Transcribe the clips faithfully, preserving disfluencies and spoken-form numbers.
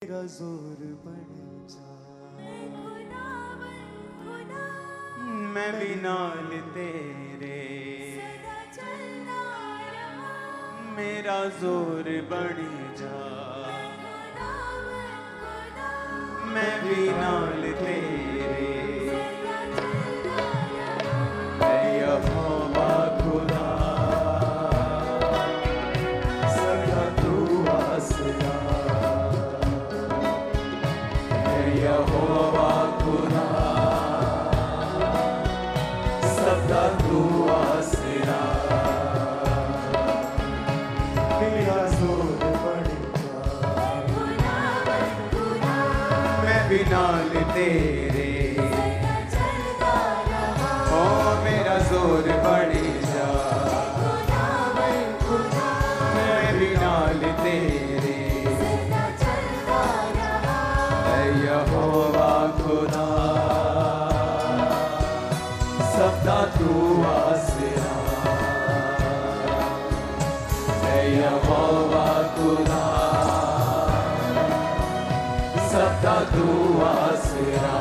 मेरा जोर बढ़ जा, मैं भी नाल तेरे मेरा जोर बढ़ जा, मैं भी नाल तेरे यहोवा खुदा सदा तू आसरा, यहोवा खुदा सदा तू आसरा, मेरा जोर बढ़ जा, मैं भी नाल तेरे ओ मेरा जोर बढ़ जा, मैं भी नाल तेरे यहोवा खुदा सदा तू आसरा, यहोवा खुदा सदा तू आसरा,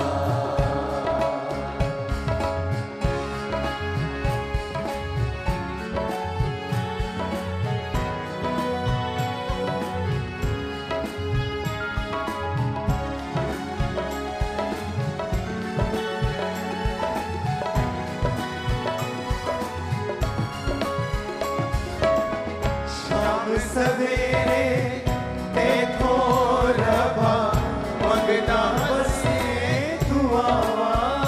सवेरे देखो रबा मंगना बसे दुआवा,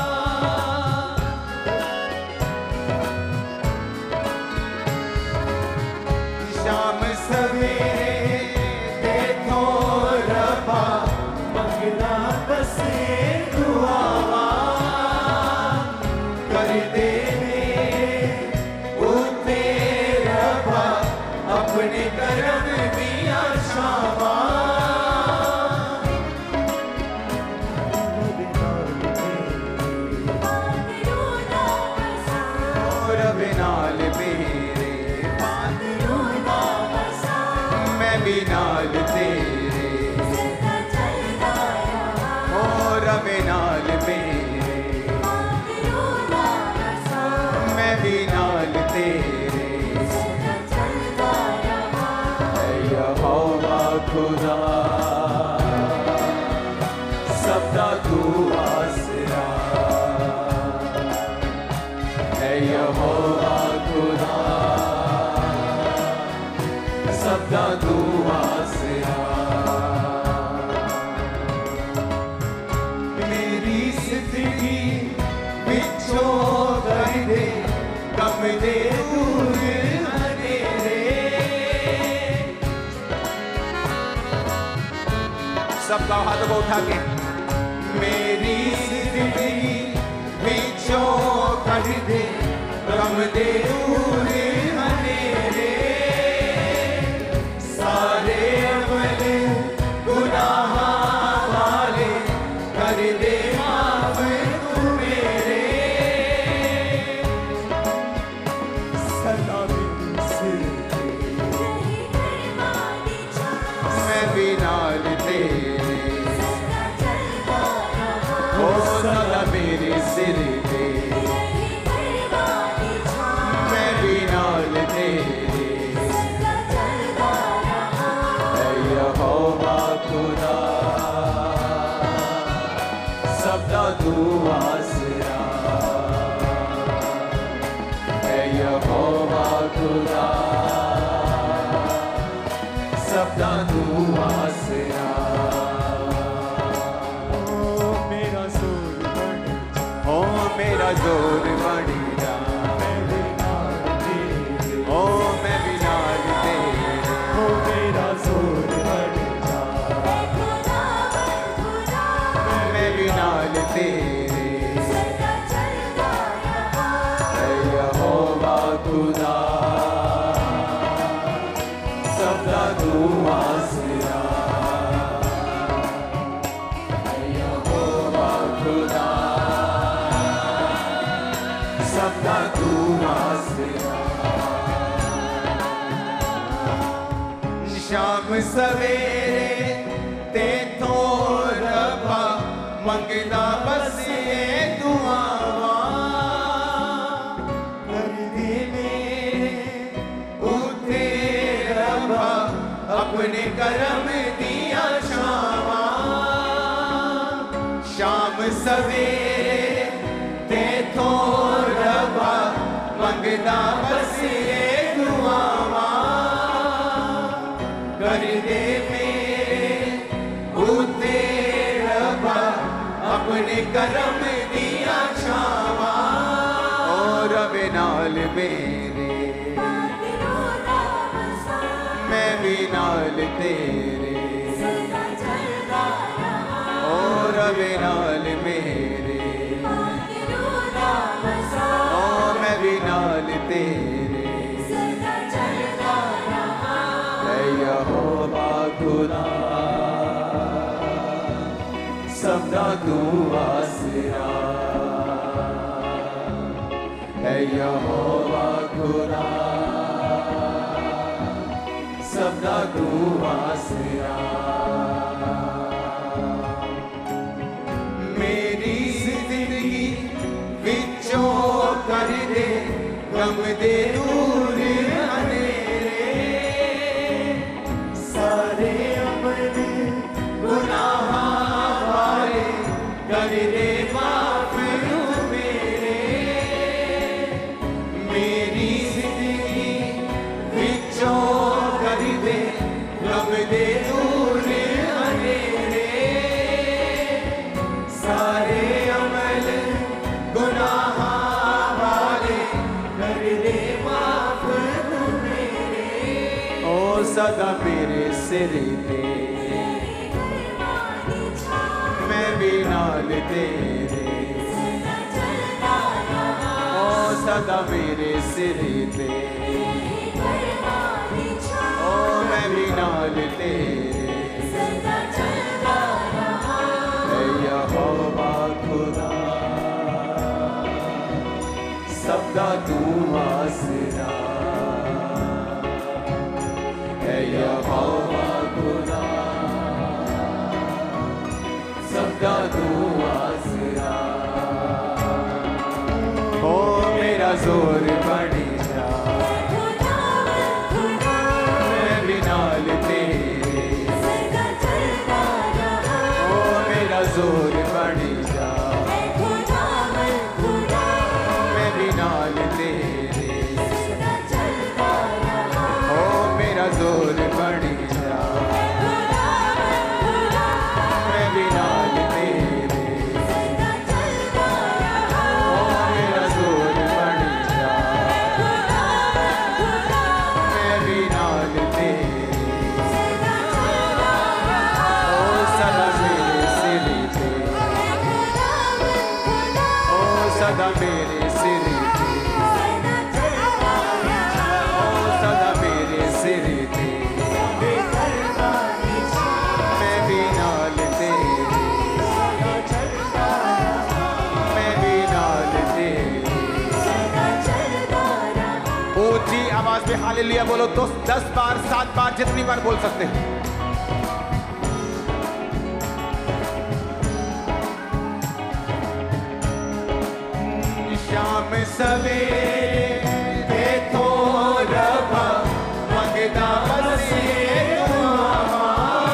शाम सवेरे देखो रबा मंगना बसे दुआवा, कर दे अपने करम दिया शामा, और बिनाल मेरे मैं भी नाल तेरे और बिनाल मेरे मैं भी नाल तेरे यहोवा खुदा सदा तू आसरा, यहोवा खुदा सदा तू आसरा, मेरी जिंदगी बिछो कर दे कम दे दूर सबका हाथों को उठा के, मेरी जिंदगी बिछो कर दे गम दे दूर हनेरे, सारे अमल गुनाह वाले कर दे माफ तू मेरे, सलामी सिर मैं भी नाल तेरे ओ सदा मेरे सिर पे मैं भी नाल तेरे यहोवा खुदा सदा तू आसरा, यहोवा खुदा सदा तू आसरा, ओ मेरा जोर बढ़ जा, ओ मेरा जोर बढ़ जा, मैं भी नाल तेरे ओ मैं भी नाल तेरे ओ मेरा जोर बढ़ जा, मैं भी नाल तेरे यहोवा खुदा सदा तू आसरा, यहोवा खुदा सदा तू आसरा, शाम सवेरे ते मंगदा बस ये दुआवां कर दे मेरे उते रब्बा अपने करम दिया शामां शाम सवेरे तेथों रब्बा मंगदा बस ये दुआवां कर दे मेरे उते रब्बा अपने करम दिया छावां और रब नाल मेरे मैं भी नाल तेरे और रब नाल मेरे ओ मैं भी नाल तेरे यहोवा खुदा सबदा तू आसरा है यहोवा खुदा सबदा तू आसरा मेरी जिंदगी विचों कर दे गम दे दूर कर दे माफ मेरे मेरी जिंदगी विचों कर दे गम दे दूर अंधेरे सारे अमल गुनाह वाले कर दे माफ मेरे ओ सदा मेरे सिर पे मैं भी नाल तेरे ओ सदा मेरे सिर पे ओ मैं भी नाल तेरे है यहोवा खुदा सबदा तू आसरा है यहोवा खुदा सबदा तू आसरा ओ मेरा जोर बड़ी जा मैं भी नाल तेरे ओ मेरा जोर बड़ी जा मैं भी नाल तेरे ओ मेरा जोर बड़ी जा मैं भी नाल सदा मेरे सिर पे ओ सदा मेरे सिर पे मैं भी नाल तेरे मैं भी नाल तेरे ऊंची आवाज में हालेलुया बोलो तो दस बार सात बार जितनी बार बोल सकते हैं शाम सवेरे तेथों रब्बा मंगदा बस ये दुआवां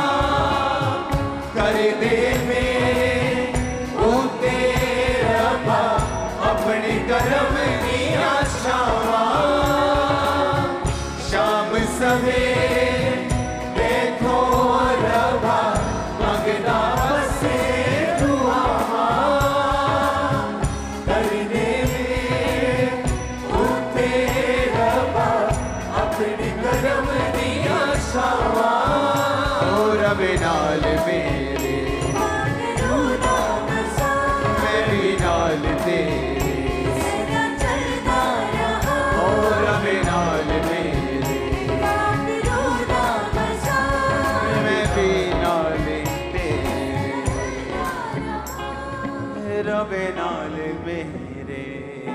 कर दे मेरे उते रब्बा अपने करम दिया छावां शाम सवेरे तेथों रब्बा मंगदा बस ये दुआवां कर दे रब नाल मेरे मैं भी नाल तेरे ओ रब नाल मेरे मैं भी नाल तेरे रब नाल मेरे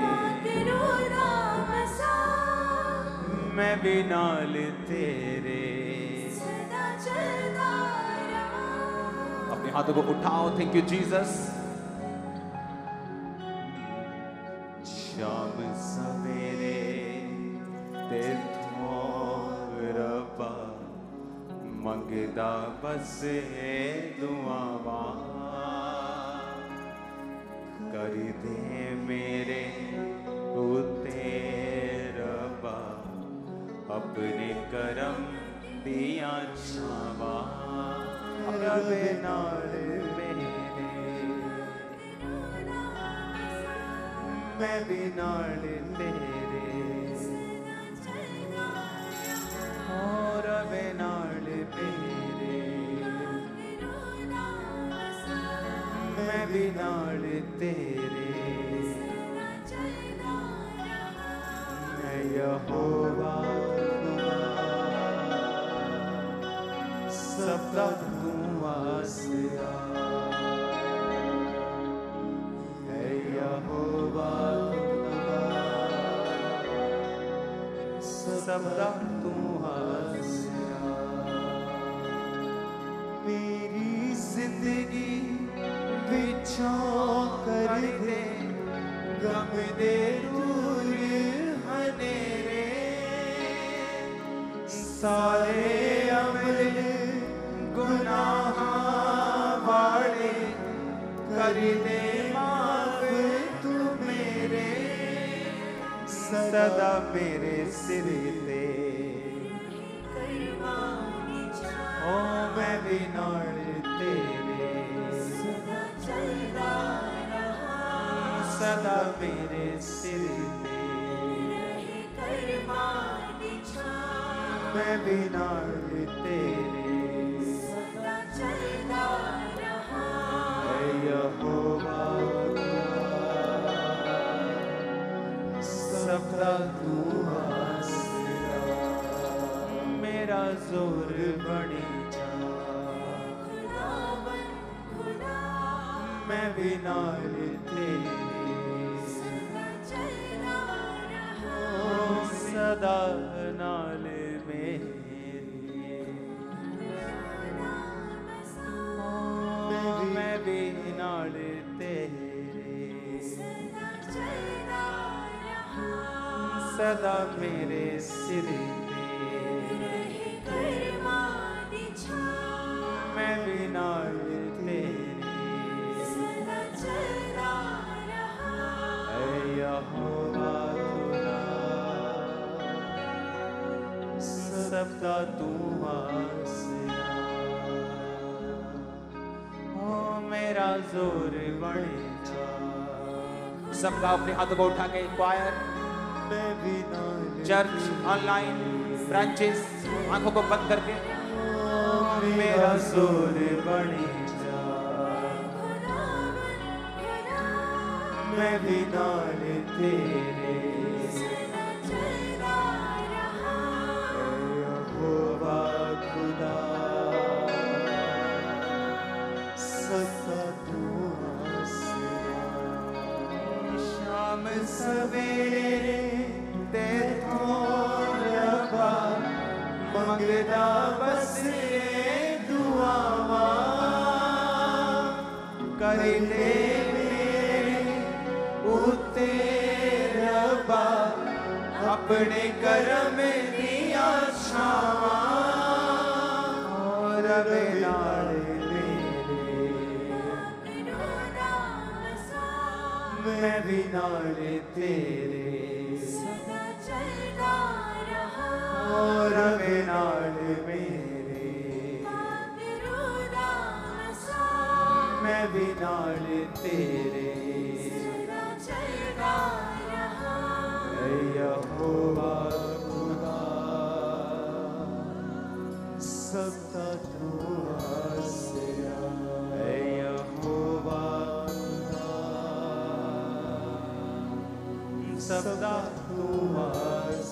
मैं भी नाल तेरे अपने हाथों को उठाओ थैंक यू जीसस मंगदा बस दुआवा कर दे मेरे उते रबा अपने करम दिया छावा रबे नाल मेरे मैं भी नाल तेरे और रबे नाल मेरे मैं भी नाल तेरे मैं यहोवा सबदा तू आसरा है यहोवा सबदा तू आसरा मेरी जिंदगी बिछो कर दे गम दे दूर हनेरे सारे अमल गुनाह वाले कर दे माफ तू मेरे सदा मेरे सिर ते ओ मैं भी नाल तेरे सदा मेरे सिर ते मैं भी नाल तेरे ऐ यहोवा सबदा तू आसरा मेरा जोर बनी जा मैं भी नाल तेरे सदा नाल मैं भी नाल तेरे सदा मेरे सिर ते मैं भी नाल तेरे ऐ यहोवा सबदा तू आसरा ओ मेरा जोर बने जा सबका अपने हाथों को उठा के क्वायर चर्च ऑनलाइन ब्रांचेस आंखों को बंद करके मेरा जोर बने जा मैं भी नाल तेरे यहोवा खुदा सदा तू आसरा शाम सवेरे तेथों रबा मंगदा बस दुआवा कर दे मेरे उते रबा अपने करम दिया छावा रबे नाल मैं भी नाल तेरे और रबे नाल मेरे मैं भी नाल तेरे ऐ यहोवा खुदा सबदा तू आसरा ऐ यहोवा सबदा तू आसरा